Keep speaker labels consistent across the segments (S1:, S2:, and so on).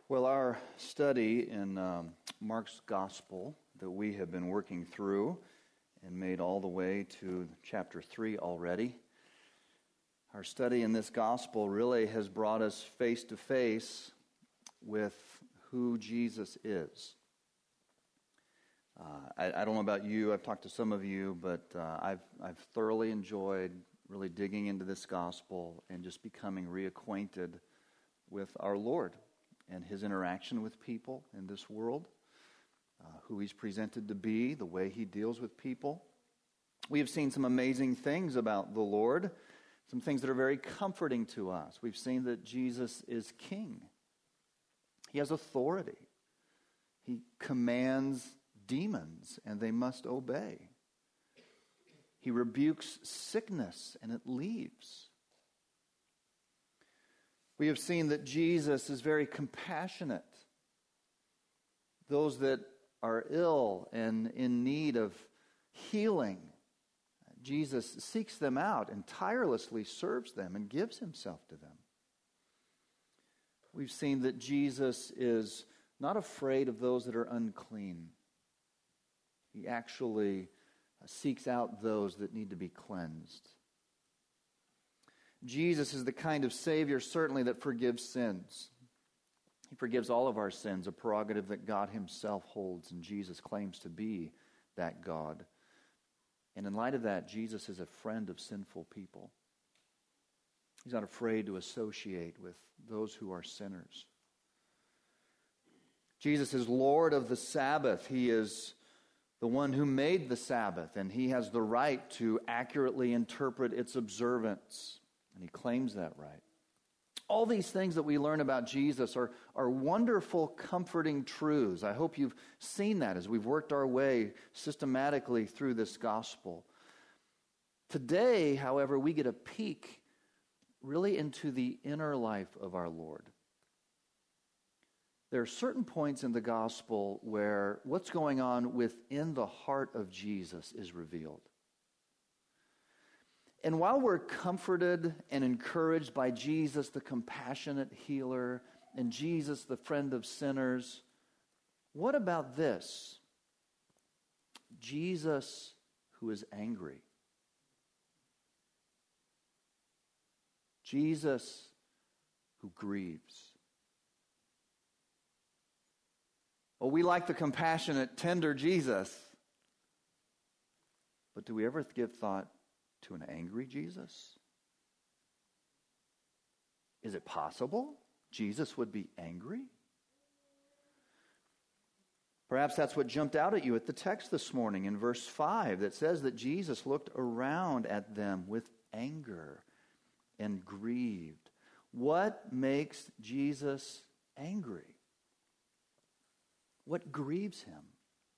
S1: Well, our study in Mark's Gospel that we have been working through and made all the way to chapter 3 already, our study in this Gospel really has brought us face to face with who Jesus is. I don't know about you, I've talked to some of you, but I've thoroughly enjoyed really digging into this Gospel and just becoming reacquainted with our Lord and His interaction with people in this world, who He's presented to be, the way He deals with people. We have seen some amazing things about the Lord, some things that are very comforting to us. We've seen that Jesus is King. He has authority. He commands demons, and they must obey. He rebukes sickness, and it leaves. We have seen that Jesus is very compassionate. Those that are ill and in need of healing, Jesus seeks them out and tirelessly serves them and gives Himself to them. We've seen that Jesus is not afraid of those that are unclean. He actually seeks out those that need to be cleansed. Jesus is the kind of Savior, certainly, that forgives sins. He forgives all of our sins, a prerogative that God Himself holds, and Jesus claims to be that God. And in light of that, Jesus is a friend of sinful people. He's not afraid to associate with those who are sinners. Jesus is Lord of the Sabbath. He is the one who made the Sabbath, and He has the right to accurately interpret its observance. And He claims that right. All these things that we learn about Jesus are wonderful, comforting truths. I hope you've seen that as we've worked our way systematically through this gospel. Today, however, we get a peek really into the inner life of our Lord. There are certain points in the gospel where what's going on within the heart of Jesus is revealed. And while we're comforted and encouraged by Jesus, the compassionate healer, and Jesus, the friend of sinners, what about this? Jesus, who is angry. Jesus, who grieves. Well, we like the compassionate, tender Jesus. But do we ever give thought to an angry Jesus? Is it possible Jesus would be angry? Perhaps that's what jumped out at you at the text this morning in verse 5 that says that Jesus looked around at them with anger and grieved. What makes Jesus angry? What grieves Him?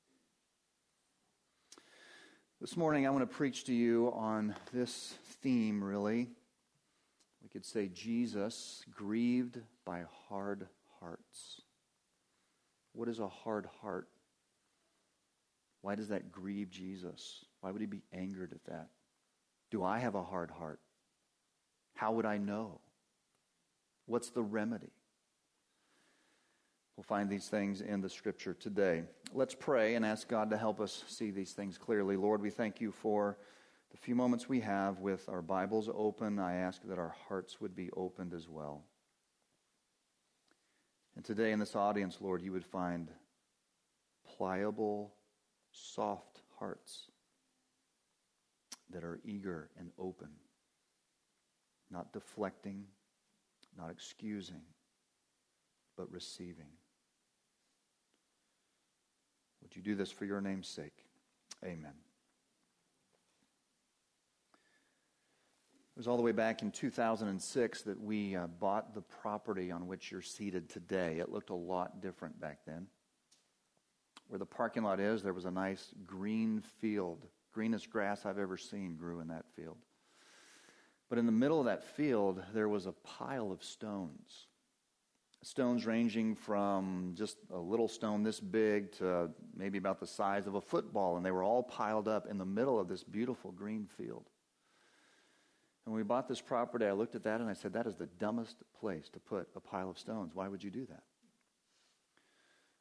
S1: This morning I want to preach to you on this theme, really. We could say Jesus grieved by hard hearts. What is a hard heart? Why does that grieve Jesus? Why would He be angered at that? Do I have a hard heart? How would I know? What's the remedy? We'll find these things in the Scripture today. Let's pray and ask God to help us see these things clearly. Lord, we thank You for the few moments we have with our Bibles open. I ask that our hearts would be opened as well. And today in this audience, Lord, You would find pliable, soft hearts that are eager and open, not deflecting, not excusing, but receiving. Would You do this for Your name's sake? Amen. It was all the way back in 2006 that we bought the property on which you're seated today. It looked a lot different back then. Where the parking lot is, there was a nice green field. Greenest grass I've ever seen grew in that field. But in the middle of that field, there was a pile of stones. Stones ranging from just a little stone this big to maybe about the size of a football, and they were all piled up in the middle of this beautiful green field. And when we bought this property, I looked at that and I said, that is the dumbest place to put a pile of stones. Why would you do that?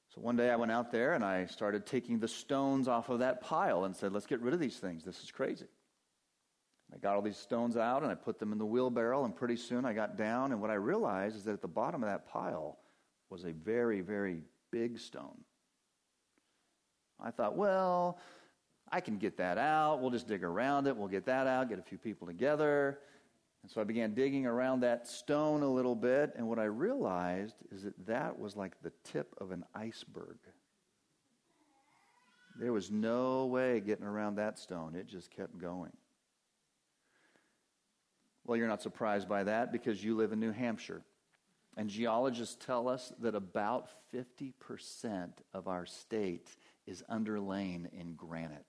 S1: So one day I went out there and I started taking the stones off of that pile and said, let's get rid of these things. This is crazy. I got all these stones out and I put them in the wheelbarrow, and pretty soon I got down, and what I realized is that at the bottom of that pile was a very, very big stone. I thought, well, I can get that out. We'll just dig around it. We'll get that out, get a few people together. And so I began digging around that stone a little bit, and what I realized is that that was like the tip of an iceberg. There was no way getting around that stone. It just kept going. Well, you're not surprised by that because you live in New Hampshire. And geologists tell us that about 50% of our state is underlain in granite.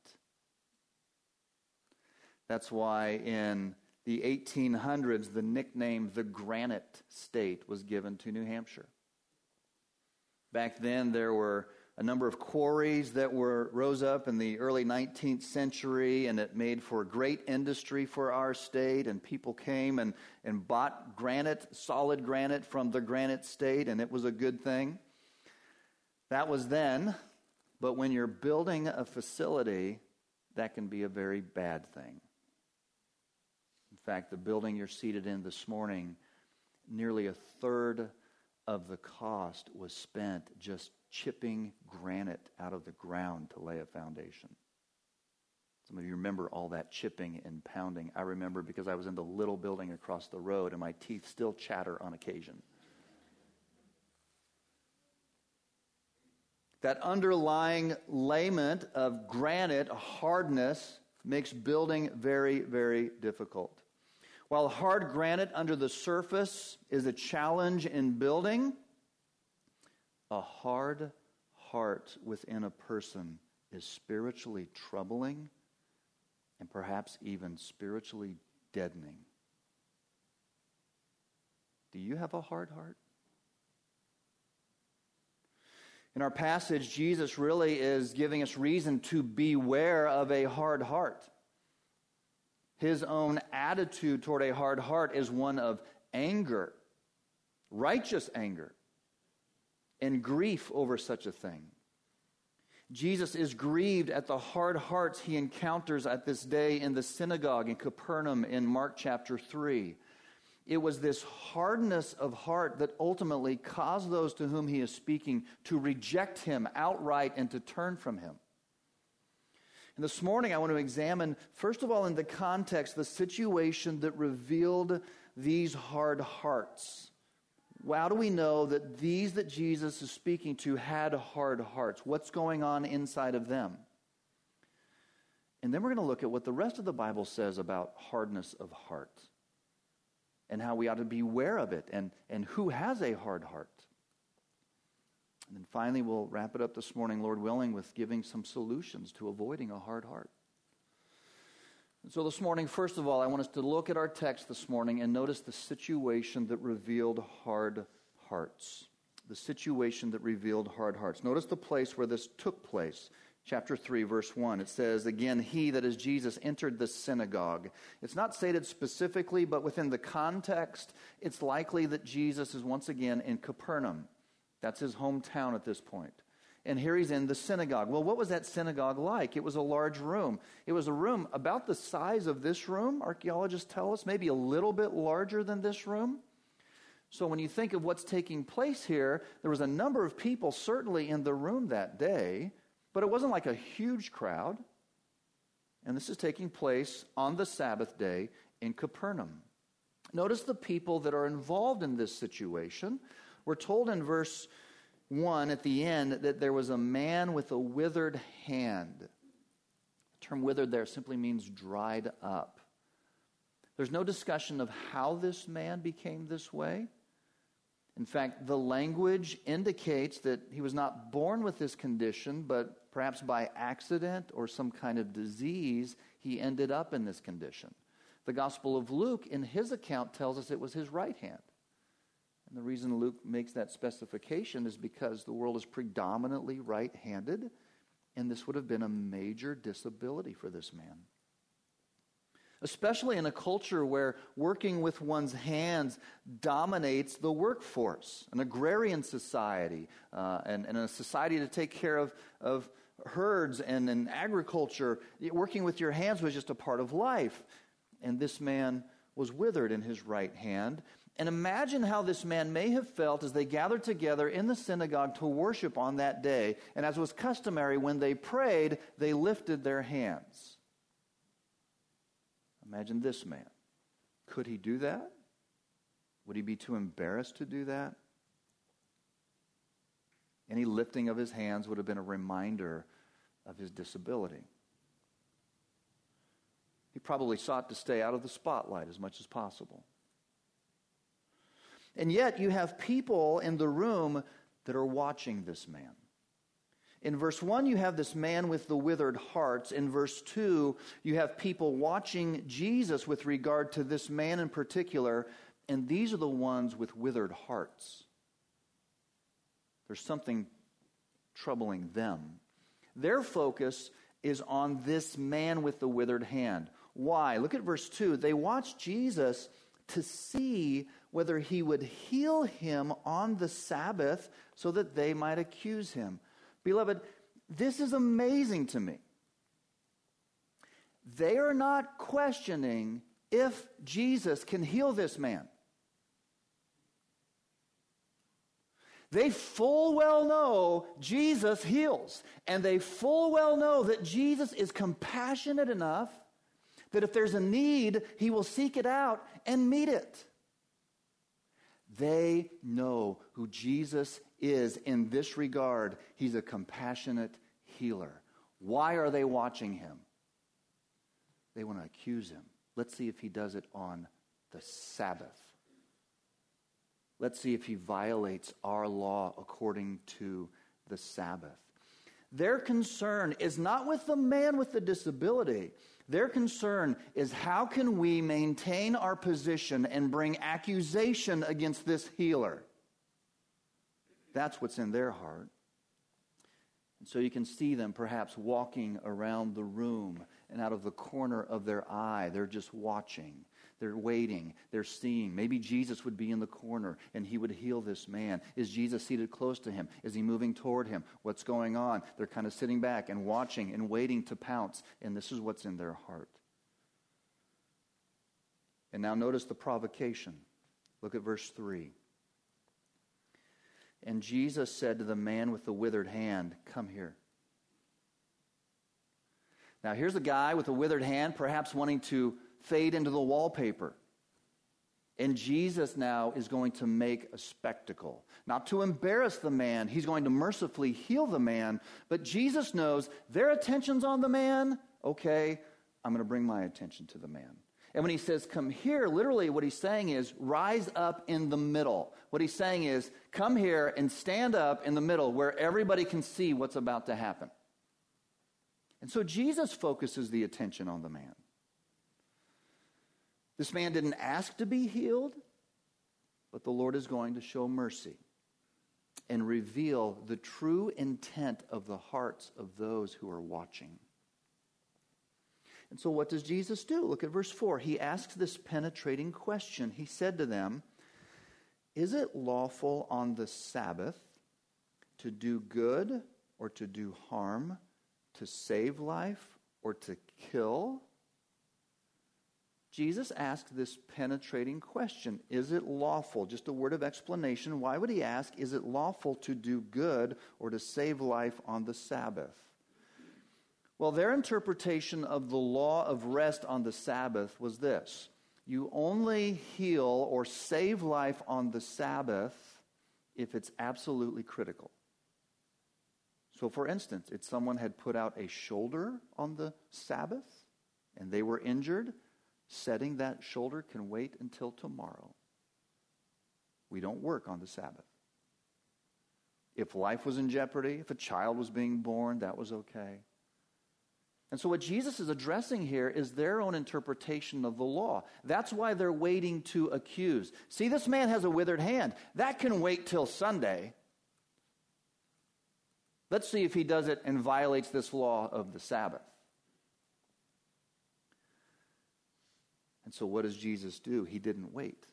S1: That's why in the 1800s, the nickname the Granite State was given to New Hampshire. Back then, there were a number of quarries that rose up in the early 19th century, and it made for great industry for our state, and people came and bought granite, solid granite from the Granite State, and it was a good thing. That was then, but when you're building a facility, that can be a very bad thing. In fact, the building you're seated in this morning, nearly a third of the cost was spent just chipping granite out of the ground to lay a foundation. Some of you remember all that chipping and pounding. I remember because I was in the little building across the road, and my teeth still chatter on occasion. That underlying layment of granite hardness makes building very, very difficult. While hard granite under the surface is a challenge in building, a hard heart within a person is spiritually troubling and perhaps even spiritually deadening. Do you have a hard heart? In our passage, Jesus really is giving us reason to beware of a hard heart. His own attitude toward a hard heart is one of anger, righteous anger, and grief over such a thing. Jesus is grieved at the hard hearts he encounters at this day in the synagogue in Capernaum in Mark chapter 3. It was this hardness of heart that ultimately caused those to whom he is speaking to reject him outright and to turn from him. And this morning I want to examine, first of all, in the context, the situation that revealed these hard hearts. How do we know that these that Jesus is speaking to had hard hearts? What's going on inside of them? And then we're going to look at what the rest of the Bible says about hardness of heart and how we ought to beware of it and who has a hard heart. And then finally, we'll wrap it up this morning, Lord willing, with giving some solutions to avoiding a hard heart. And so this morning, first of all, I want us to look at our text this morning and notice the situation that revealed hard hearts. The situation that revealed hard hearts. Notice the place where this took place. Chapter 3, verse 1. It says, again, he, that is Jesus, entered the synagogue. It's not stated specifically, but within the context, it's likely that Jesus is once again in Capernaum. That's his hometown at this point. And here he's in the synagogue. Well, what was that synagogue like? It was a large room. It was a room about the size of this room, archaeologists tell us, maybe a little bit larger than this room. So when you think of what's taking place here, there was a number of people certainly in the room that day, but it wasn't like a huge crowd. And this is taking place on the Sabbath day in Capernaum. Notice the people that are involved in this situation. We're told in verse 1 at the end that there was a man with a withered hand. The term withered there simply means dried up. There's no discussion of how this man became this way. In fact, the language indicates that he was not born with this condition, but perhaps by accident or some kind of disease, he ended up in this condition. The Gospel of Luke, in his account, tells us it was his right hand. And the reason Luke makes that specification is because the world is predominantly right-handed, and this would have been a major disability for this man. especially in a culture where working with one's hands dominates the workforce, an agrarian society, and a society to take care of herds and in agriculture. Working with your hands was just a part of life. And this man was withered in his right hand. And imagine how this man may have felt as they gathered together in the synagogue to worship on that day. And as was customary, when they prayed, they lifted their hands. Imagine this man. Could he do that? Would he be too embarrassed to do that? Any lifting of his hands would have been a reminder of his disability. He probably sought to stay out of the spotlight as much as possible. And yet you have people in the room that are watching this man. In verse 1, you have this man with the withered hearts. In verse 2, you have people watching Jesus with regard to this man in particular, and these are the ones with withered hearts. There's something troubling them. Their focus is on this man with the withered hand. Why? Look at verse 2. They watched Jesus to see whether he would heal him on the Sabbath so that they might accuse him. Beloved, this is amazing to me. They are not questioning if Jesus can heal this man. They full well know Jesus heals. And they full well know that Jesus is compassionate enough that if there's a need, he will seek it out and meet it. They know who Jesus is in this regard. He's a compassionate healer. Why are they watching him? They want to accuse him. Let's see if he does it on the Sabbath. Let's see if he violates our law according to the Sabbath. Their concern is not with the man with the disability. Their concern is how can we maintain our position and bring accusation against this healer? That's what's in their heart. And so you can see them perhaps walking around the room, and out of the corner of their eye, they're just watching. They're waiting. They're seeing. Maybe Jesus would be in the corner and he would heal this man. Is Jesus seated close to him? Is he moving toward him? What's going on? They're kind of sitting back and watching and waiting to pounce. And this is what's in their heart. And now notice the provocation. Look at verse 3. And Jesus said to the man with the withered hand, "Come here." Now here's a guy with a withered hand, perhaps wanting to fade into the wallpaper. And Jesus now is going to make a spectacle. Not to embarrass the man, he's going to mercifully heal the man. But Jesus knows their attention's on the man. Okay, I'm going to bring my attention to the man. And when he says, "Come here," literally what he's saying is, rise up in the middle. What he's saying is, come here and stand up in the middle where everybody can see what's about to happen. And so Jesus focuses the attention on the man. This man didn't ask to be healed, but the Lord is going to show mercy and reveal the true intent of the hearts of those who are watching. And so what does Jesus do? Look at verse 4. He asks this penetrating question. He said to them, "Is it lawful on the Sabbath to do good or to do harm, to save life or to kill?" Jesus asked this penetrating question. Is it lawful? Just a word of explanation. Why would he ask, is it lawful to do good or to save life on the Sabbath? Well, their interpretation of the law of rest on the Sabbath was this. You only heal or save life on the Sabbath if it's absolutely critical. So, for instance, if someone had put out a shoulder on the Sabbath and they were injured, setting that shoulder can wait until tomorrow. We don't work on the Sabbath. If life was in jeopardy, if a child was being born, that was okay. And so what Jesus is addressing here is their own interpretation of the law. That's why they're waiting to accuse. See, this man has a withered hand. That can wait till Sunday. Let's see if he does it and violates this law of the Sabbath. And so what does Jesus do? He didn't wait.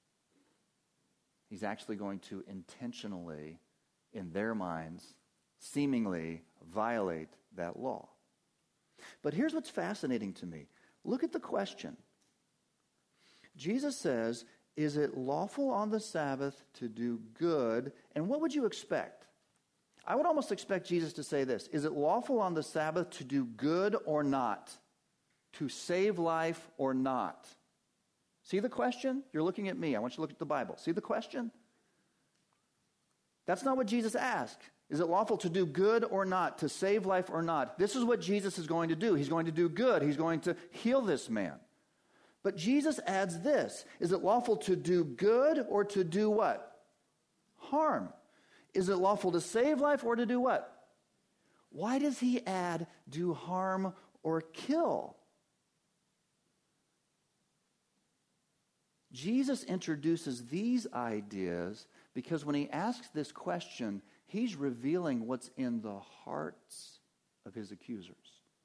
S1: He's actually going to intentionally, in their minds, seemingly violate that law. But here's what's fascinating to me. Look at the question. Jesus says, is it lawful on the Sabbath to do good? And what would you expect? I would almost expect Jesus to say this. Is it lawful on the Sabbath to do good or not? To save life or not? See the question? You're looking at me. I want you to look at the Bible. See the question? That's not what Jesus asked. Is it lawful to do good or not? To save life or not? This is what Jesus is going to do. He's going to do good. He's going to heal this man. But Jesus adds this. Is it lawful to do good or to do what? Harm. Is it lawful to save life or to do what? Why does he add do harm or kill? Jesus introduces these ideas because when he asks this question, he's revealing what's in the hearts of his accusers.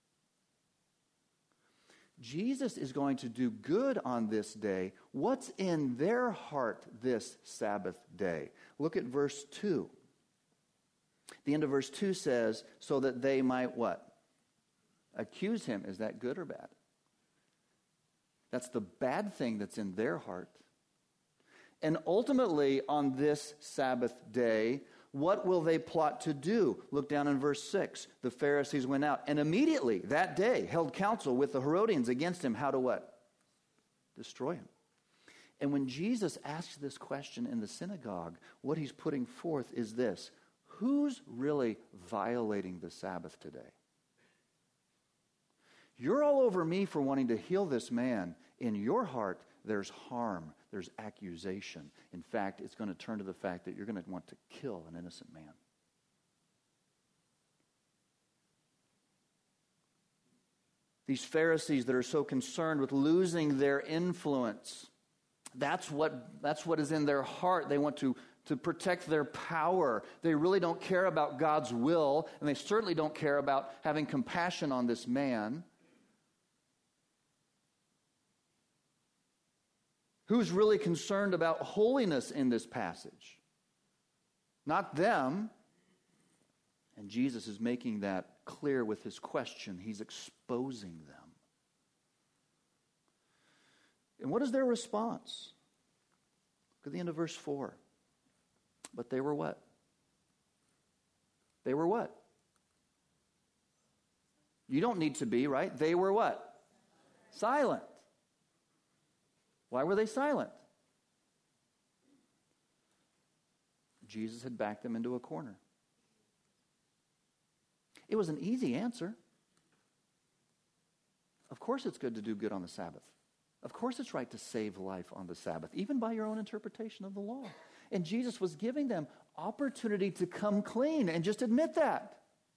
S1: Jesus is going to do good on this day. What's in their heart this Sabbath day? Look at verse 2. The end of verse 2 says, so that they might what? Accuse him. Is that good or bad? That's the bad thing that's in their heart. And ultimately, on this Sabbath day, what will they plot to do? Look down in verse 6. The Pharisees went out and immediately that day held counsel with the Herodians against him. How to what? Destroy him. And when Jesus asks this question in the synagogue, what he's putting forth is this. Who's really violating the Sabbath today? You're all over me for wanting to heal this man. In your heart, there's harm. There's accusation. In fact, it's going to turn to the fact that you're going to want to kill an innocent man. These Pharisees that are so concerned with losing their influence, that's what is in their heart. They want to protect their power. They really don't care about God's will, and they certainly don't care about having compassion on this man. Who's really concerned about holiness in this passage? Not them. And Jesus is making that clear with his question. He's exposing them. And what is their response? Look at the end of verse 4. But they were what? They were what? You don't need to be, right? They were what? Silent. Why were they silent? Jesus had backed them into a corner. It was an easy answer. Of course it's good to do good on the Sabbath. Of course it's right to save life on the Sabbath, even by your own interpretation of the law. And Jesus was giving them opportunity to come clean and just admit that.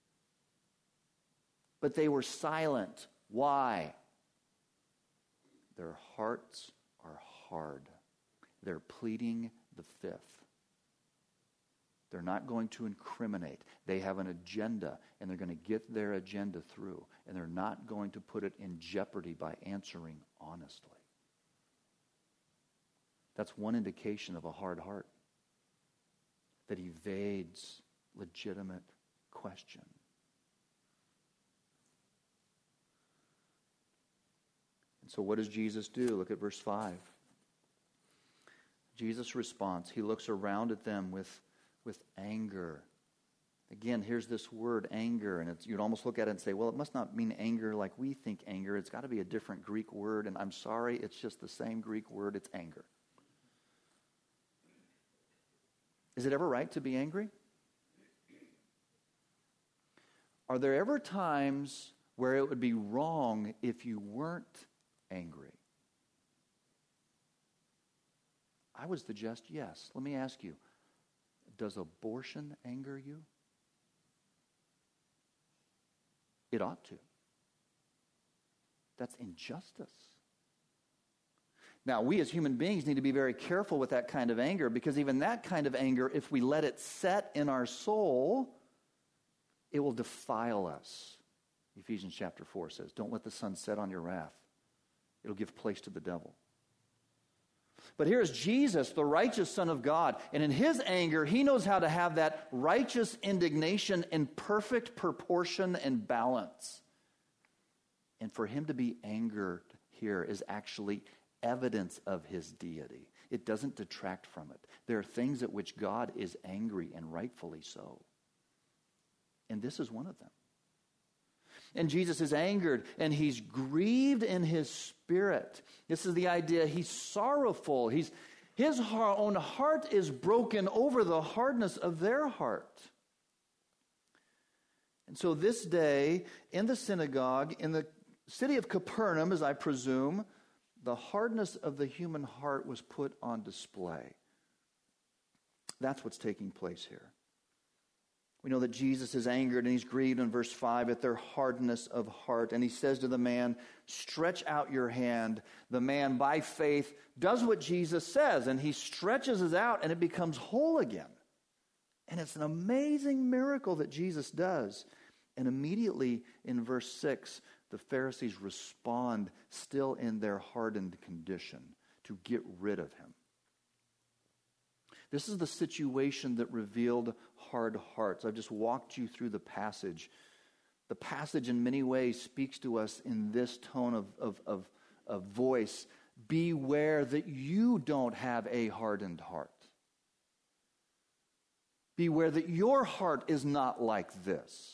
S1: But they were silent. Why? Their hearts are hard. They're pleading the fifth. They're not going to incriminate. They have an agenda, and they're going to get their agenda through. And they're not going to put it in jeopardy by answering honestly. That's one indication of a hard heart that evades legitimate question. And so what does Jesus do? Look at verse 5. Jesus' response, he looks around at them with anger. Again, here's this word anger, and you'd almost look at it and say, well, it must not mean anger like we think anger. It's got to be a different Greek word, and I'm sorry, it's just the same Greek word. It's anger. Is it ever right to be angry? Are there ever times where it would be wrong if you weren't angry? I would suggest yes. Let me ask you, does abortion anger you? It ought to. That's injustice. Now, we as human beings need to be very careful with that kind of anger, because even that kind of anger, if we let it set in our soul, it will defile us. Ephesians chapter 4 says, don't let the sun set on your wrath. It'll give place to the devil. But here is Jesus, the righteous Son of God, and in his anger, he knows how to have that righteous indignation in perfect proportion and balance. And for him to be angered here is actually evidence of his deity. It doesn't detract from it. There are things at which God is angry, and rightfully so. And this is one of them. And Jesus is angered, and he's grieved in his spirit. This is the idea. He's sorrowful. His own heart is broken over the hardness of their heart. And so this day, in the synagogue, in the city of Capernaum, as I presume, the hardness of the human heart was put on display. That's what's taking place here. We know that Jesus is angered and he's grieved in verse 5 at their hardness of heart. And he says to the man, stretch out your hand. The man, by faith, does what Jesus says, and he stretches it out and it becomes whole again. And it's an amazing miracle that Jesus does. And immediately in verse 6, the Pharisees respond still in their hardened condition to get rid of him. This is the situation that revealed hard hearts. I've just walked you through the passage. The passage in many ways speaks to us in this tone of voice. Beware that you don't have a hardened heart. Beware that your heart is not like this.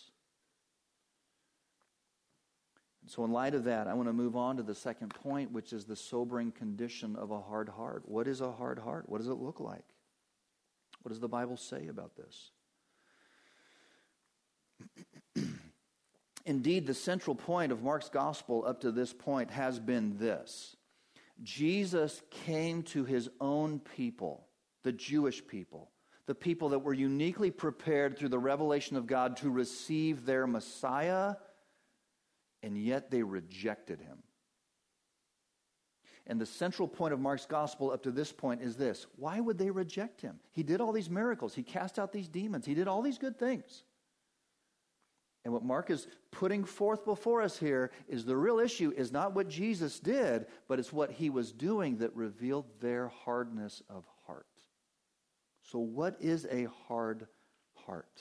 S1: So in light of that, I want to move on to the second point, which is the sobering condition of a hard heart. What is a hard heart? What does it look like? What does the Bible say about this? Indeed, the central point of Mark's gospel up to this point has been this. Jesus came to his own people, the Jewish people, the people that were uniquely prepared through the revelation of God to receive their Messiah, and yet they rejected him. And the central point of Mark's gospel up to this point is this. Why would they reject him? He did all these miracles. He cast out these demons. He did all these good things. And what Mark is putting forth before us here is the real issue is not what Jesus did, but it's what he was doing that revealed their hardness of heart. So what is a hard heart?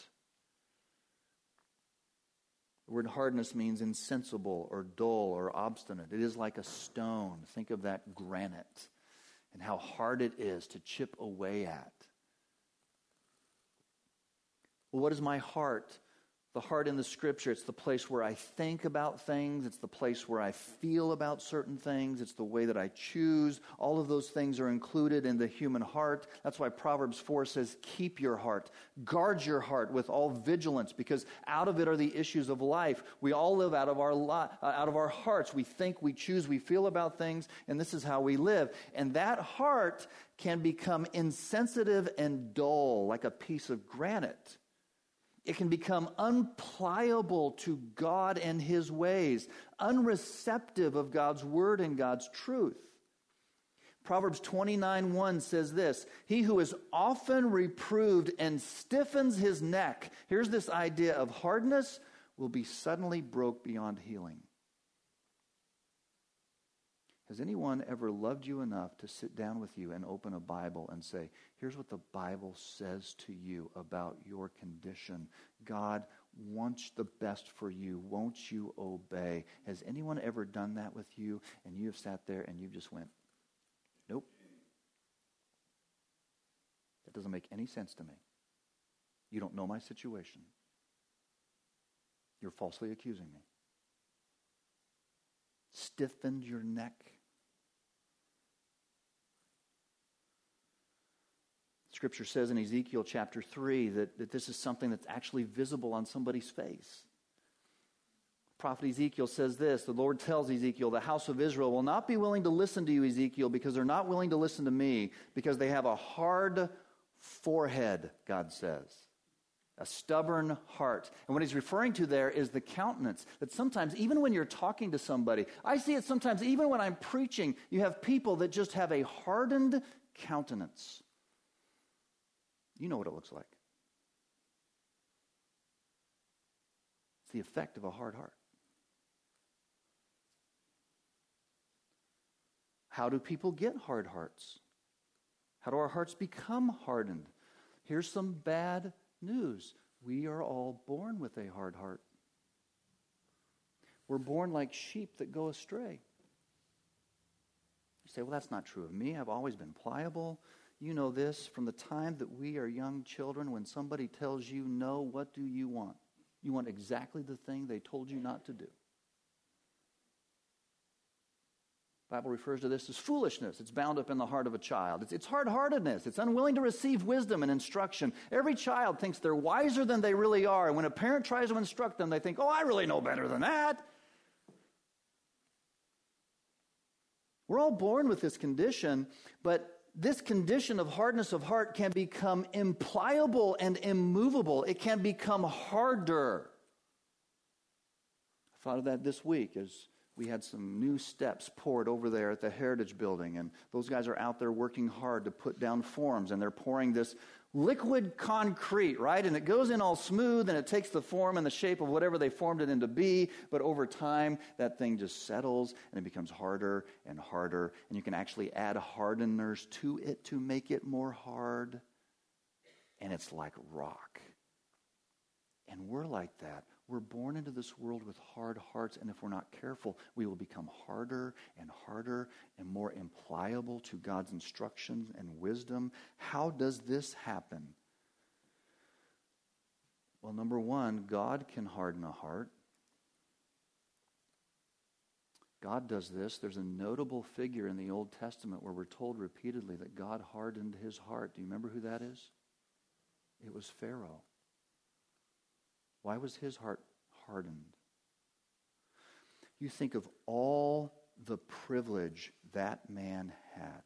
S1: The word hardness means insensible or dull or obstinate. It is like a stone. Think of that granite and how hard it is to chip away at. Well, what is my heart? The heart in the Scripture, it's the place where I think about things. It's the place where I feel about certain things. It's the way that I choose. All of those things are included in the human heart. That's why Proverbs 4 says, keep your heart. Guard your heart with all vigilance, because out of it are the issues of life. We all live out of our hearts. We think, we choose, we feel about things, and this is how we live. And that heart can become insensitive and dull, like a piece of granite. It can become unpliable to God and his ways, unreceptive of God's word and God's truth. Proverbs 29:1 says this, he who is often reproved and stiffens his neck, here's this idea of hardness, will be suddenly broke beyond healing. Has anyone ever loved you enough to sit down with you and open a Bible and say, here's what the Bible says to you about your condition. God wants the best for you. Won't you obey? Has anyone ever done that with you and you have sat there and you just went, nope. That doesn't make any sense to me. You don't know my situation. You're falsely accusing me. Stiffened your neck. Scripture says in Ezekiel chapter 3 that this is something that's actually visible on somebody's face. Prophet Ezekiel says this, the Lord tells Ezekiel, the house of Israel will not be willing to listen to you, Ezekiel, because they're not willing to listen to me, because they have a hard forehead, God says. A stubborn heart. And what he's referring to there is the countenance. That sometimes, even when you're talking to somebody, I see it sometimes, even when I'm preaching, you have people that just have a hardened countenance. You know what it looks like. It's the effect of a hard heart. How do people get hard hearts? How do our hearts become hardened? Here's some bad news. We are all born with a hard heart. We're born like sheep that go astray. You say, well, that's not true of me. I've always been pliable. You know this, from the time that we are young children, when somebody tells you no, what do you want? You want exactly the thing they told you not to do. The Bible refers to this as foolishness. It's bound up in the heart of a child. It's hard-heartedness. It's unwilling to receive wisdom and instruction. Every child thinks they're wiser than they really are. And when a parent tries to instruct them, they think, oh, I really know better than that. We're all born with this condition, but this condition of hardness of heart can become impliable and immovable. It can become harder. I thought of that this week as we had some new steps poured over there at the Heritage Building, and those guys are out there working hard to put down forms, and they're pouring this liquid concrete, right? And it goes in all smooth, and it takes the form and the shape of whatever they formed it into be, but over time, that thing just settles, and it becomes harder and harder, and you can actually add hardeners to it to make it more hard, and it's like rock. And we're like that. We're born into this world with hard hearts, and if we're not careful, we will become harder and harder and more impliable to God's instruction and wisdom. How does this happen? Well, number one, God can harden a heart. God does this. There's a notable figure in the Old Testament where we're told repeatedly that God hardened his heart. Do you remember who that is? It was Pharaoh. Why was his heart hardened? You think of all the privilege that man had.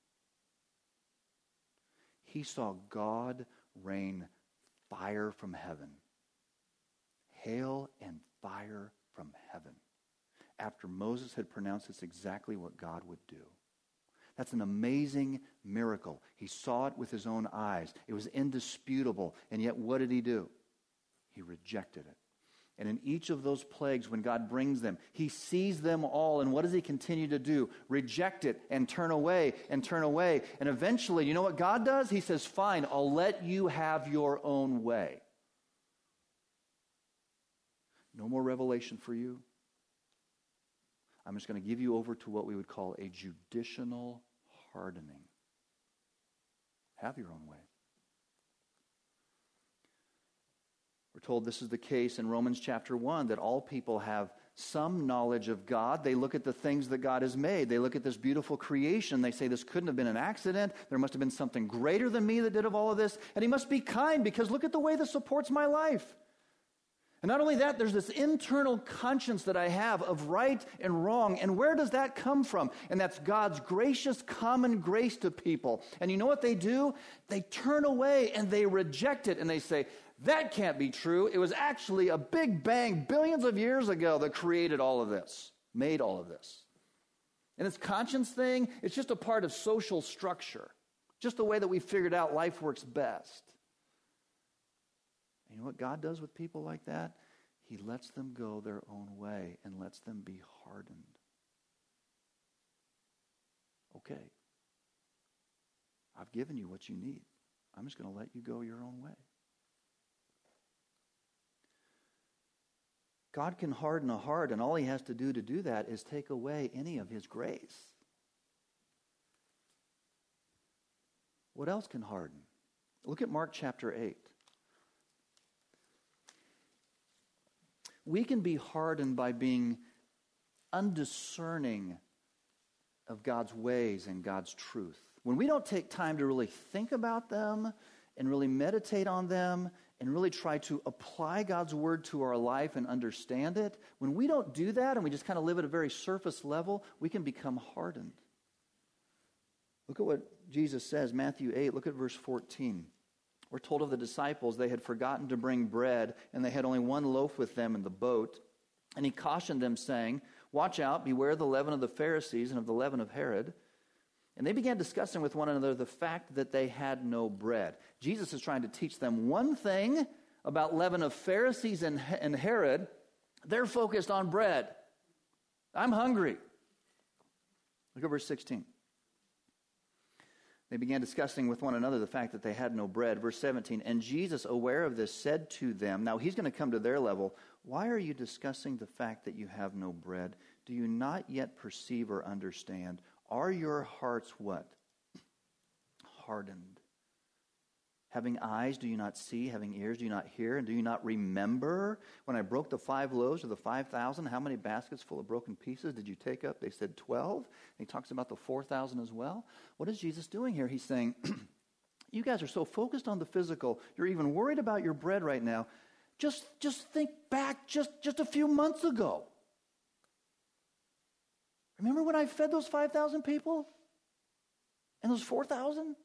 S1: He saw God rain fire from heaven. Hail and fire from heaven. After Moses had pronounced it's exactly what God would do. That's an amazing miracle. He saw it with his own eyes. It was indisputable. And yet what did he do? He rejected it. And in each of those plagues, when God brings them, he sees them all. And what does he continue to do? Reject it and turn away and turn away. And eventually, you know what God does? He says, fine, I'll let you have your own way. No more revelation for you. I'm just going to give you over to what we would call a judicial hardening. Have your own way. We're told this is the case in Romans chapter 1, that all people have some knowledge of God. They look at the things that God has made. They look at this beautiful creation. They say, this couldn't have been an accident. There must have been something greater than me that did of all of this. And he must be kind, because look at the way this supports my life. And not only that, there's this internal conscience that I have of right and wrong. And where does that come from? And that's God's gracious common grace to people. And you know what they do? They turn away and they reject it. And they say, that can't be true. It was actually a big bang billions of years ago that created all of this, made all of this. And this conscience thing, it's just a part of social structure. Just the way that we figured out life works best. You know what God does with people like that? He lets them go their own way and lets them be hardened. Okay. I've given you what you need. I'm just going to let you go your own way. God can harden a heart, and all he has to do that is take away any of his grace. What else can harden? Look at Mark chapter 8. We can be hardened by being undiscerning of God's ways and God's truth. When we don't take time to really think about them and really meditate on them and really try to apply God's word to our life and understand it, when we don't do that and we just kind of live at a very surface level, we can become hardened. Look at what Jesus says, Matthew 8, look at verse 14. We're told of the disciples, they had forgotten to bring bread, and they had only one loaf with them in the boat. And he cautioned them, saying, watch out, beware of the leaven of the Pharisees and of the leaven of Herod. And they began discussing with one another the fact that they had no bread. Jesus is trying to teach them one thing about leaven of Pharisees and Herod. They're focused on bread. I'm hungry. Look at verse 16. They began discussing with one another the fact that they had no bread. Verse 17, and Jesus, aware of this, said to them, now he's going to come to their level, why are you discussing the fact that you have no bread? Do you not yet perceive or understand? Are your hearts what? Hardened. Having eyes, do you not see? Having ears, do you not hear? And do you not remember when I broke the 5 loaves of the 5,000? How many baskets full of broken pieces did you take up? They said 12. And he talks about the 4,000 as well. What is Jesus doing here? He's saying, you guys are so focused on the physical. You're even worried about your bread right now. Just think back just a few months ago. Remember when I fed those 5,000 people? And those 4,000?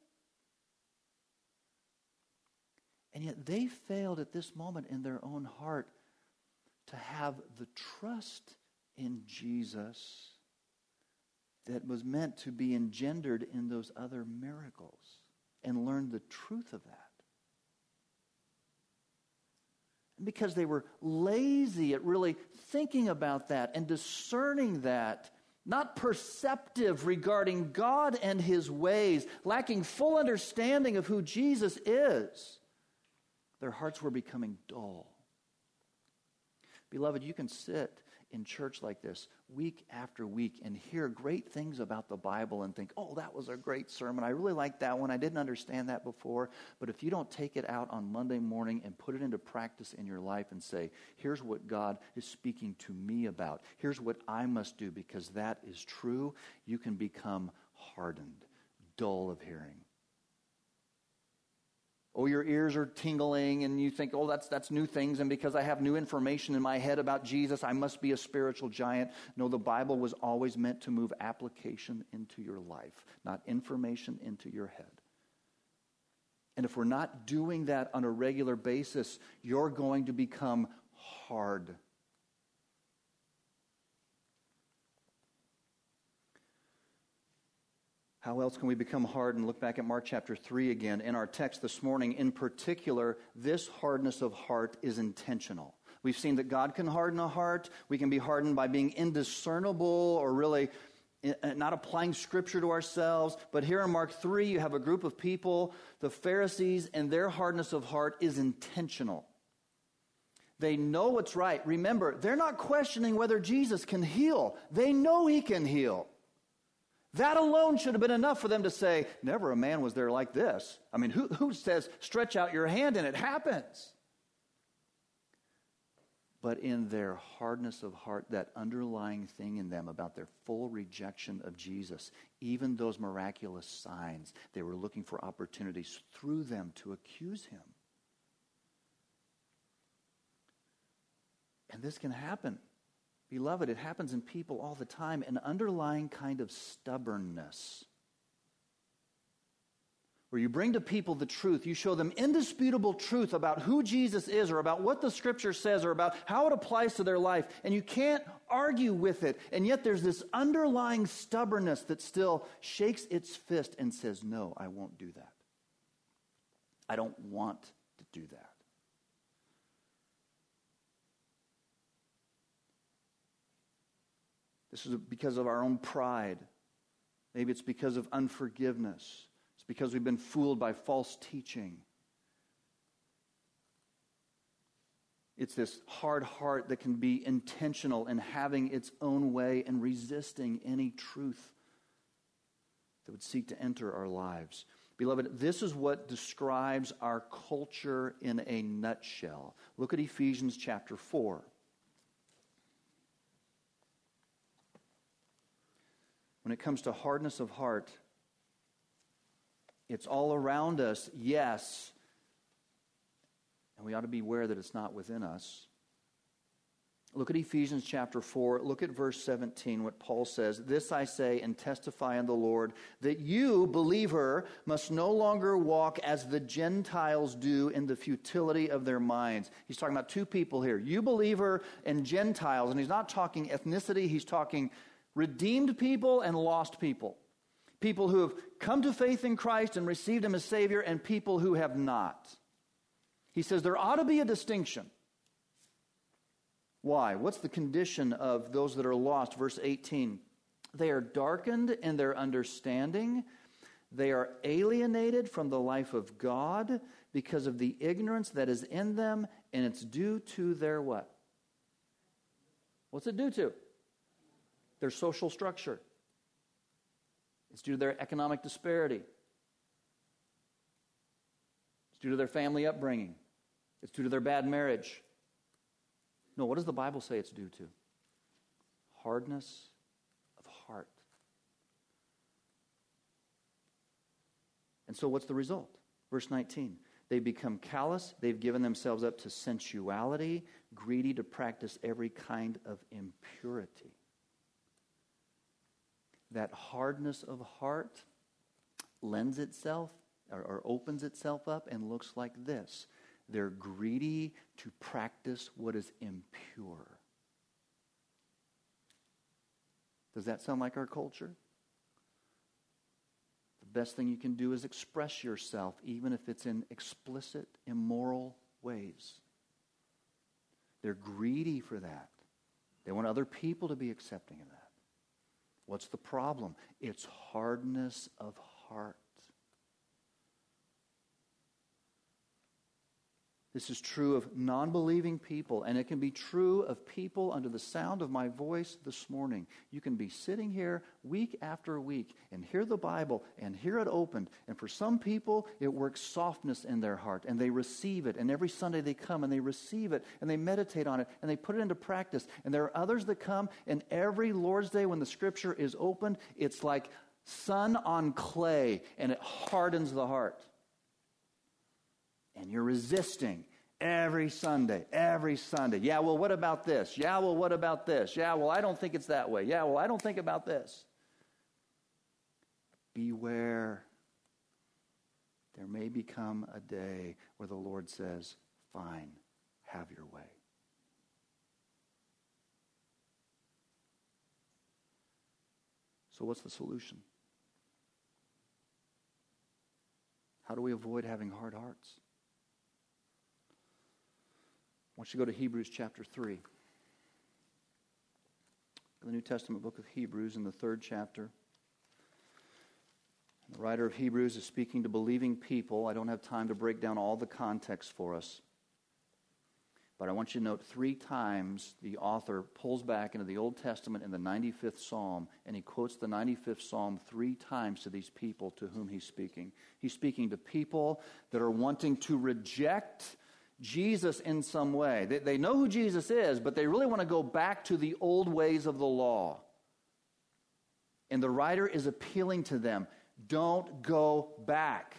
S1: And yet they failed at this moment in their own heart to have the trust in Jesus that was meant to be engendered in those other miracles and learn the truth of that. And because they were lazy at really thinking about that and discerning that, not perceptive regarding God and his ways, lacking full understanding of who Jesus is, their hearts were becoming dull. Beloved, you can sit in church like this week after week and hear great things about the Bible and think, oh, that was a great sermon. I really like that one. I didn't understand that before. But if you don't take it out on Monday morning and put it into practice in your life and say, here's what God is speaking to me about. Here's what I must do because that is true. You can become hardened, dull of hearing. Oh, your ears are tingling and you think, oh, that's new things. And because I have new information in my head about Jesus, I must be a spiritual giant. No, the Bible was always meant to move application into your life, not information into your head. And if we're not doing that on a regular basis, you're going to become hard. How else can we become hard? And look back at Mark chapter 3 again. In our text this morning, in particular, this hardness of heart is intentional. We've seen that God can harden a heart. We can be hardened by being indiscernible or really not applying Scripture to ourselves. But here in Mark 3, you have a group of people, the Pharisees, and their hardness of heart is intentional. They know what's right. Remember, they're not questioning whether Jesus can heal. They know he can heal. That alone should have been enough for them to say, never a man was there like this. I mean, who says, stretch out your hand and it happens? But in their hardness of heart, that underlying thing in them about their full rejection of Jesus, even those miraculous signs, they were looking for opportunities through them to accuse him. And this can happen. Beloved, it happens in people all the time, an underlying kind of stubbornness. Where you bring to people the truth, you show them indisputable truth about who Jesus is or about what the Scripture says or about how it applies to their life, and you can't argue with it, and yet there's this underlying stubbornness that still shakes its fist and says, no, I won't do that. I don't want to do that. This is because of our own pride. Maybe it's because of unforgiveness. It's because we've been fooled by false teaching. It's this hard heart that can be intentional in having its own way and resisting any truth that would seek to enter our lives. Beloved, this is what describes our culture in a nutshell. Look at Ephesians chapter 4. When it comes to hardness of heart, it's all around us, yes, and we ought to be aware that it's not within us. Look at Ephesians chapter 4. Look at verse 17, what Paul says. This I say and testify in the Lord, that you, believer, must no longer walk as the Gentiles do in the futility of their minds. He's talking about two people here. You, believer, and Gentiles. And he's not talking ethnicity. He's talking redeemed people and lost people. People who have come to faith in Christ and received him as Savior, and people who have not. He says there ought to be a distinction. Why? What's the condition of those that are lost? Verse 18. They are darkened in their understanding. They are alienated from the life of God because of the ignorance that is in them, and it's due to their what? What's it due to? Their social structure. It's due to their economic disparity. It's due to their family upbringing. It's due to their bad marriage. No, what does the Bible say it's due to? Hardness of heart. And so what's the result? Verse 19. They become callous. They've given themselves up to sensuality, greedy to practice every kind of impurity. That hardness of heart lends itself or opens itself up and looks like this. They're greedy to practice what is impure. Does that sound like our culture? The best thing you can do is express yourself, even if it's in explicit, immoral ways. They're greedy for that. They want other people to be accepting of that. What's the problem? It's hardness of heart. This is true of non-believing people, and it can be true of people under the sound of my voice this morning. You can be sitting here week after week and hear the Bible and hear it opened, and for some people it works softness in their heart, and they receive it, and every Sunday they come and they receive it, and they meditate on it, and they put it into practice. And there are others that come, and every Lord's Day when the Scripture is opened, it's like sun on clay, and it hardens the heart. And you're resisting every Sunday. Yeah, well, what about this? Yeah, well, what about this? Yeah, well, I don't think it's that way. Yeah, well, I don't think about this. Beware. There may become a day where the Lord says, fine, have your way. So what's the solution? How do we avoid having hard hearts? I want you to go to Hebrews chapter 3. The New Testament book of Hebrews in the 3rd chapter. The writer of Hebrews is speaking to believing people. I don't have time to break down all the context for us. But I want you to note 3 times the author pulls back into the Old Testament in the 95th Psalm, and he quotes the 95th Psalm 3 times to these people to whom he's speaking. He's speaking to people that are wanting to reject Jesus in some way. They know who Jesus is, but they really want to go back to the old ways of the law. And the writer is appealing to them. Don't go back.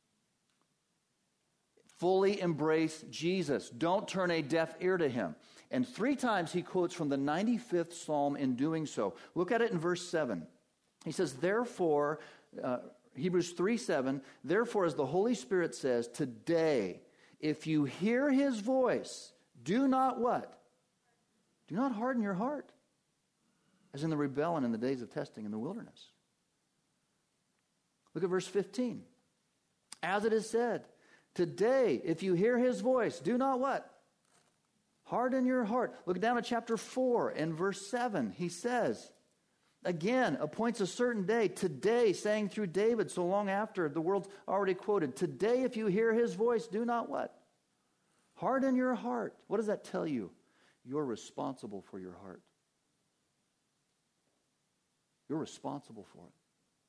S1: Fully embrace Jesus. Don't turn a deaf ear to him. And 3 times he quotes from the 95th Psalm in doing so. Look at it in verse 7. He says, therefore, Hebrews 3:7, therefore, as the Holy Spirit says, today, if you hear his voice, do not what? Do not harden your heart, as in the rebellion in the days of testing in the wilderness. Look at verse 15. As it is said, today, if you hear his voice, do not what? Harden your heart. Look down at chapter 4 and verse 7. He says, again, appoints a certain day, today, saying through David, so long after the world's already quoted, today, if you hear his voice, do not what? Harden your heart. What does that tell you? You're responsible for your heart. You're responsible for it.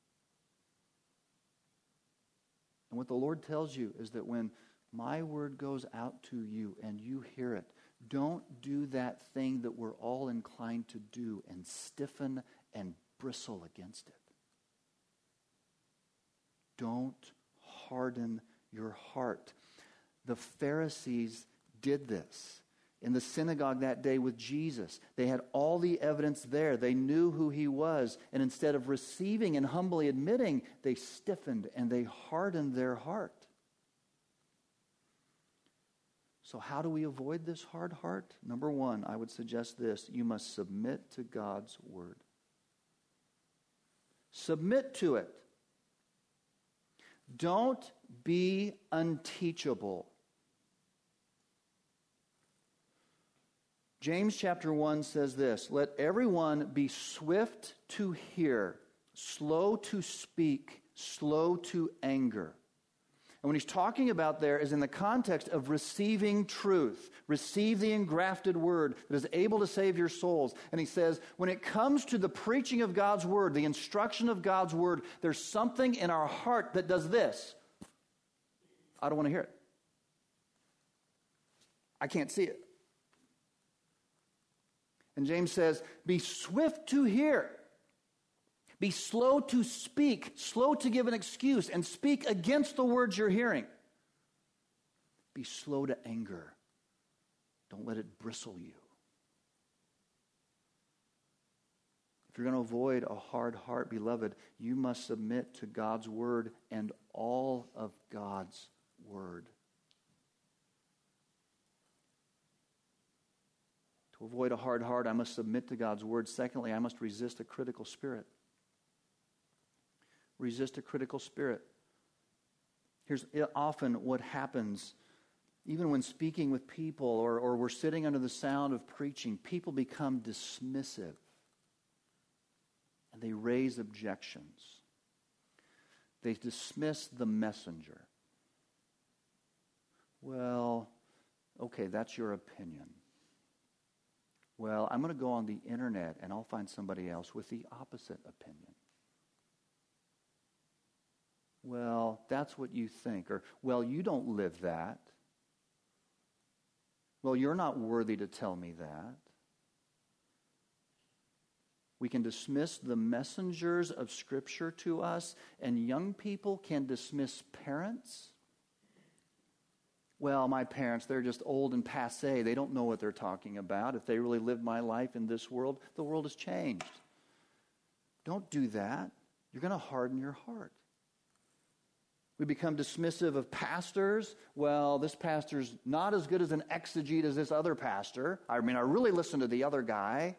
S1: And what the Lord tells you is that when my word goes out to you and you hear it, don't do that thing that we're all inclined to do and stiffen and bristle against it. Don't harden your heart. The Pharisees did this in the synagogue that day with Jesus. They had all the evidence there. They knew who he was. And instead of receiving and humbly admitting, they stiffened and they hardened their heart. So how do we avoid this hard heart? Number 1, I would suggest this. You must submit to God's word. Submit to it. Don't be unteachable. James chapter 1 says this, "Let everyone be swift to hear, slow to speak, slow to anger." And when he's talking about there is in the context of receiving truth. Receive the engrafted word that is able to save your souls. And he says, when it comes to the preaching of God's word, the instruction of God's word, there's something in our heart that does this. I don't want to hear it. I can't see it. And James says, be swift to hear. Be slow to speak, slow to give an excuse, and speak against the words you're hearing. Be slow to anger. Don't let it bristle you. If you're going to avoid a hard heart, beloved, you must submit to God's word and all of God's word. To avoid a hard heart, I must submit to God's word. Secondly, I must resist a critical spirit. Resist a critical spirit. Here's often what happens, even when speaking with people or we're sitting under the sound of preaching, people become dismissive and they raise objections. They dismiss the messenger. Well, okay, that's your opinion. Well, I'm going to go on the internet and I'll find somebody else with the opposite opinion. Well, that's what you think. Or, well, you don't live that. Well, you're not worthy to tell me that. We can dismiss the messengers of Scripture to us, and young people can dismiss parents. Well, my parents, they're just old and passé. They don't know what they're talking about. If they really lived my life in this world, the world has changed. Don't do that. You're going to harden your heart. We become dismissive of pastors. Well, this pastor's not as good as an exegete as this other pastor. I mean, I really listened to the other guy.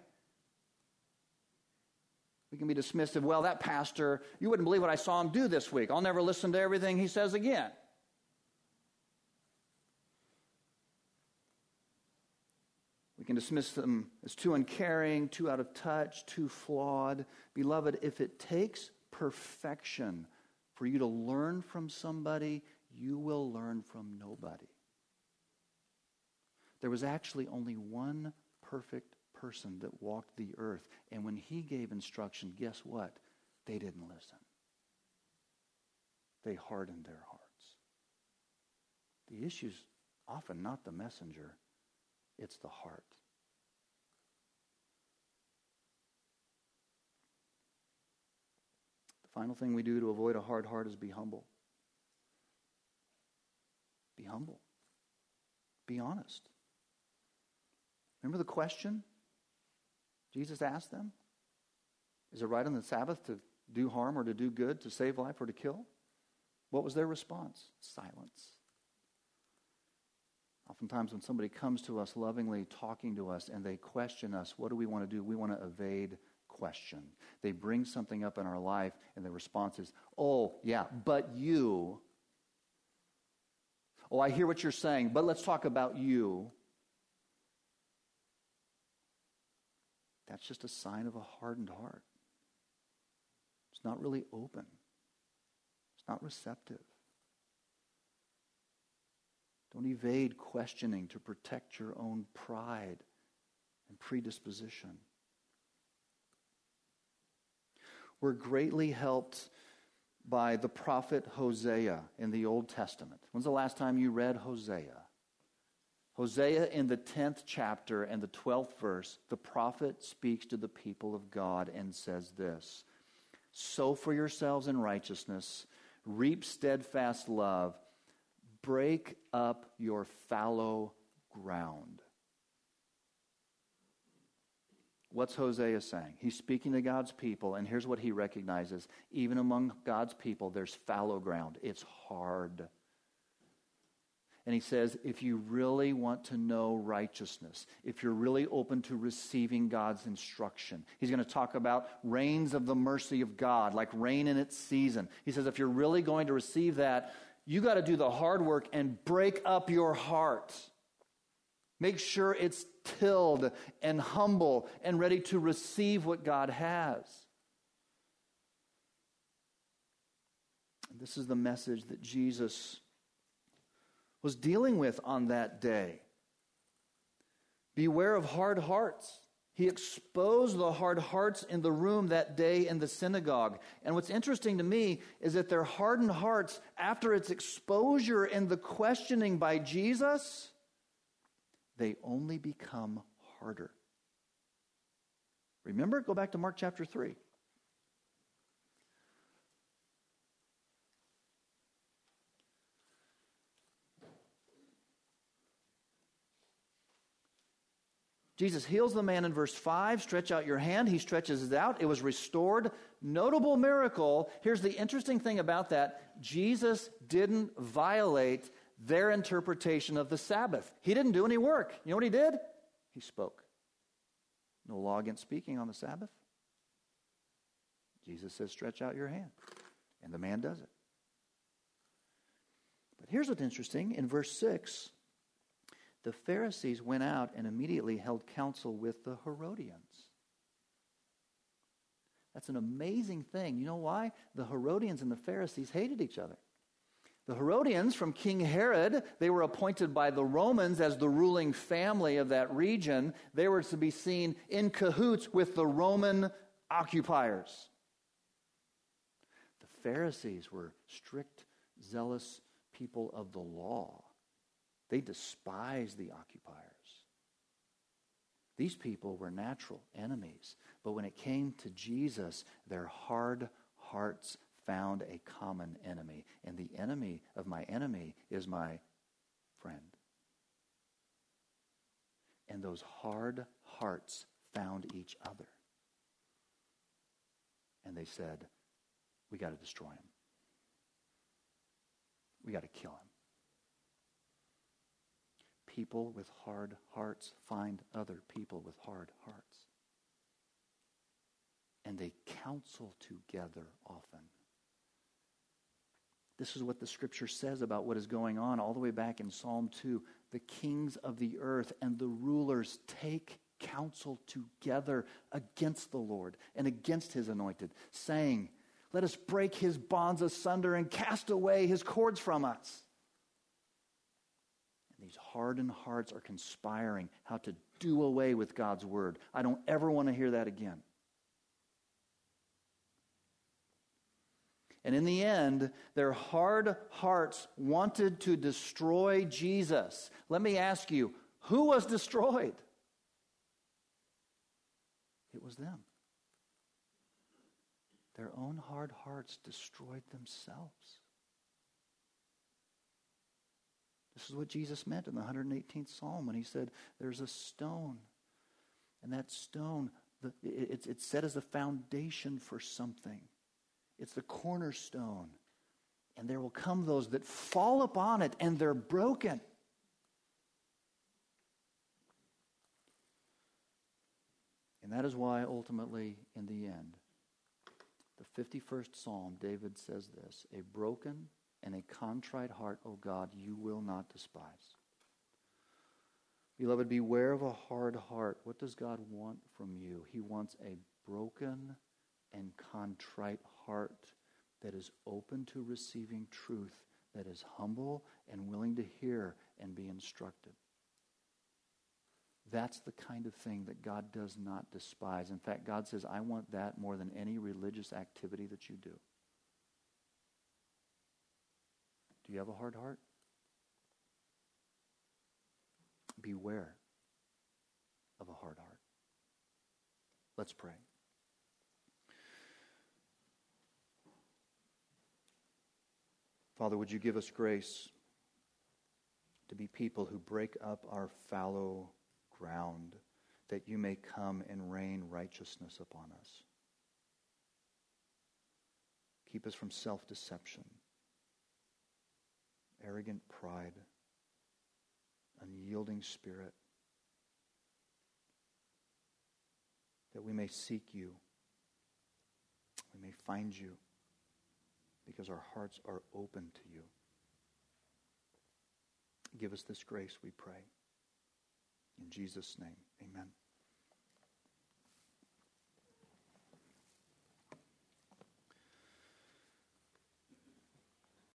S1: We can be dismissive. Well, that pastor, you wouldn't believe what I saw him do this week. I'll never listen to everything he says again. We can dismiss them as too uncaring, too out of touch, too flawed. Beloved, if it takes perfection for you to learn from somebody, you will learn from nobody. There was actually only one perfect person that walked the earth. And when he gave instruction, guess what? They didn't listen. They hardened their hearts. The issue's often not the messenger, it's the heart. Final thing we do to avoid a hard heart is be humble. Be humble. Be honest. Remember the question Jesus asked them? Is it right on the Sabbath to do harm or to do good, to save life or to kill? What was their response? Silence. Oftentimes when somebody comes to us lovingly talking to us and they question us, what do we want to do? We want to evade question. They bring something up in our life and the response is, oh, yeah, but you. Oh, I hear what you're saying, but let's talk about you. That's just a sign of a hardened heart. It's not really open. It's not receptive. Don't evade questioning to protect your own pride and predisposition. We're greatly helped by the prophet Hosea in the Old Testament. When's the last time you read Hosea? Hosea in the 10th chapter and the 12th verse, the prophet speaks to the people of God and says this, sow for yourselves in righteousness, reap steadfast love, break up your fallow ground. What's Hosea saying? He's speaking to God's people, and here's what he recognizes. Even among God's people, there's fallow ground. It's hard. And he says, if you really want to know righteousness, if you're really open to receiving God's instruction, he's going to talk about rains of the mercy of God, like rain in its season. He says, if you're really going to receive that, you got to do the hard work and break up your heart. Make sure it's tilled and humble and ready to receive what God has. And this is the message that Jesus was dealing with on that day. Beware of hard hearts. He exposed the hard hearts in the room that day in the synagogue. And what's interesting to me is that their hardened hearts, after its exposure and the questioning by Jesus, they only become harder. Remember? Go back to Mark chapter 3. Jesus heals the man in verse 5. Stretch out your hand. He stretches it out. It was restored. Notable miracle. Here's the interesting thing about that. Jesus didn't violate their interpretation of the Sabbath. He didn't do any work. You know what he did? He spoke. No law against speaking on the Sabbath. Jesus says, stretch out your hand. And the man does it. But here's what's interesting. In verse 6, the Pharisees went out and immediately held counsel with the Herodians. That's an amazing thing. You know why? The Herodians and the Pharisees hated each other. The Herodians, from King Herod, they were appointed by the Romans as the ruling family of that region. They were to be seen in cahoots with the Roman occupiers. The Pharisees were strict, zealous people of the law. They despised the occupiers. These people were natural enemies. But when it came to Jesus, their hard hearts found a common enemy. And the enemy of my enemy is my friend. And those hard hearts found each other. And they said, we got to destroy him. We got to kill him. People with hard hearts find other people with hard hearts. And they counsel together often. This is what the scripture says about what is going on all the way back in Psalm 2. The kings of the earth and the rulers take counsel together against the Lord and against his anointed, saying, let us break his bonds asunder and cast away his cords from us. These hardened hearts are conspiring how to do away with God's word. I don't ever want to hear that again. And in the end, their hard hearts wanted to destroy Jesus. Let me ask you, who was destroyed? It was them. Their own hard hearts destroyed themselves. This is what Jesus meant in the 118th Psalm when he said, there's a stone. And that stone, it's set as a foundation for something. It's the cornerstone. And there will come those that fall upon it and they're broken. And that is why ultimately, in the end, the 51st Psalm, David says this, a broken and a contrite heart, O God, you will not despise. Beloved, beware of a hard heart. What does God want from you? He wants a broken and contrite heart that is open to receiving truth, that is humble and willing to hear and be instructed. That's the kind of thing that God does not despise. In fact, God says, I want that more than any religious activity that you do. Do you have a hard heart? Beware of a hard heart. Let's pray. Father, would you give us grace to be people who break up our fallow ground, that you may come and rain righteousness upon us. Keep us from self-deception, arrogant pride, unyielding spirit, that we may seek you, we may find you, because our hearts are open to you. Give us this grace, we pray. In Jesus' name, amen.